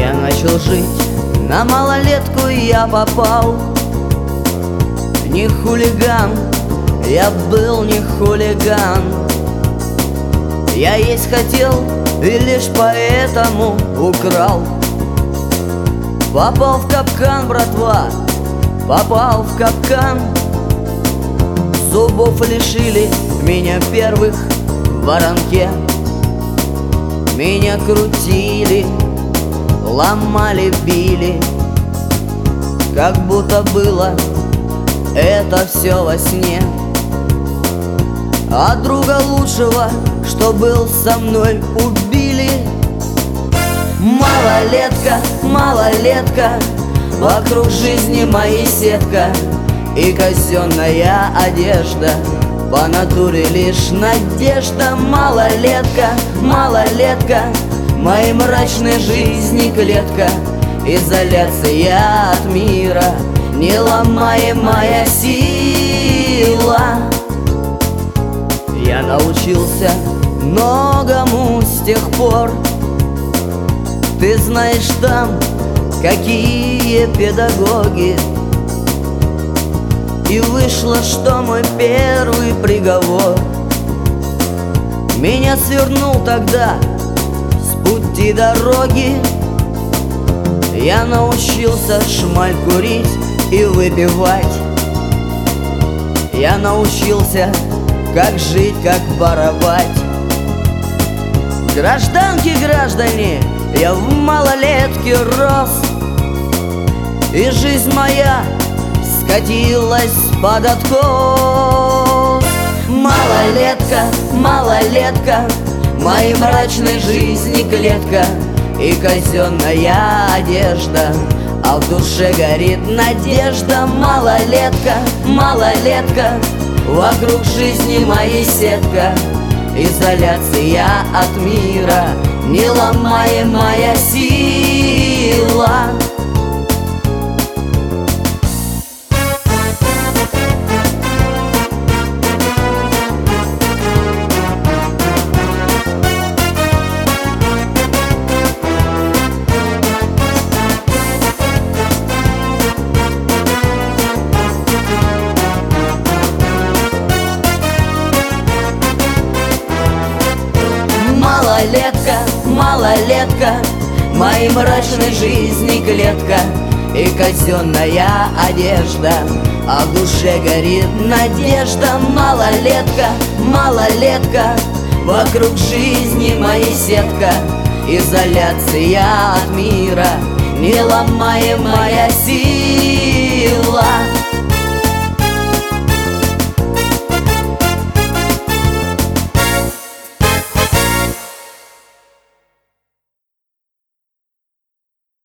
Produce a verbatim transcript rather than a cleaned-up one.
Я начал жить, на малолетку я попал. Не хулиган, я был не хулиган. Я есть хотел и лишь поэтому украл. Попал в капкан, братва, попал в капкан. Зубов лишили меня первых в воронке. Меня крутили, ломали, били, как будто было это все во сне. А друга лучшего, что был со мной, убили. Малолетка, малолетка, вокруг жизни моей сетка и казенная одежда, по натуре лишь надежда. Малолетка, малолетка, моей мрачной жизни клетка, изоляция от мира, неломаемая сила. Я научился многому с тех пор. Ты знаешь там, какие педагоги. И вышло, что мой первый приговор меня свернул тогда с пути дороги. Я научился шмаль курить и выпивать. Я научился, как жить, как воровать. Гражданки, граждане, я в малолетке рос, и жизнь моя скатилась под откос. Малолетка, малолетка, моей мрачной жизни клетка и казенная одежда, а в душе горит надежда. Малолетка, малолетка, вокруг жизни моей сетка, изоляция от мира, неломаемая сила. Малолетка, малолетка, моей мрачной жизни клетка и казенная одежда, а в душе горит надежда. Малолетка, малолетка, вокруг жизни моей сетка, изоляция от мира, неломаемая сила.